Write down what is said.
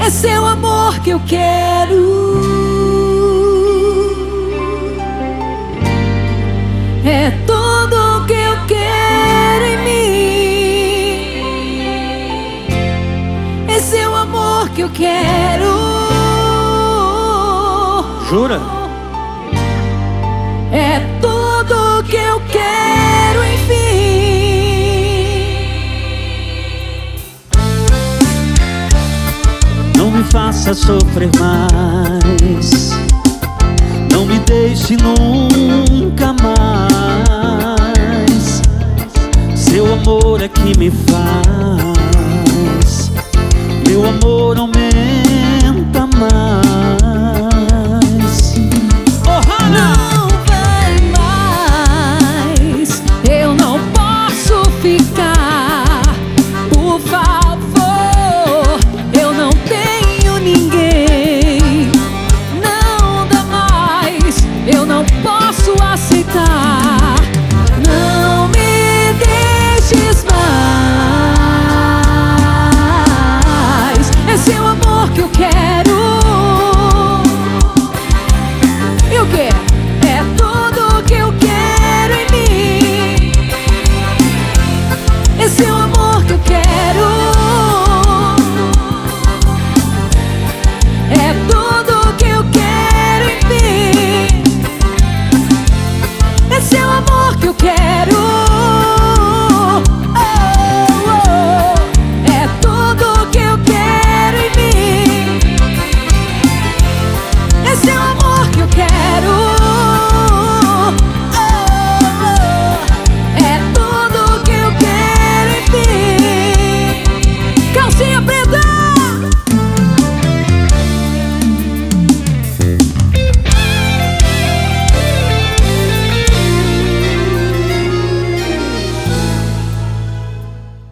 É seu amor que eu quero, é tudo que eu quero em mim. É seu amor que eu quero. Jura? É tudo que eu quero, enfim. Não me faça sofrer mais, não me deixe nunca mais. Seu amor é que me faz, meu amor aumenta mais.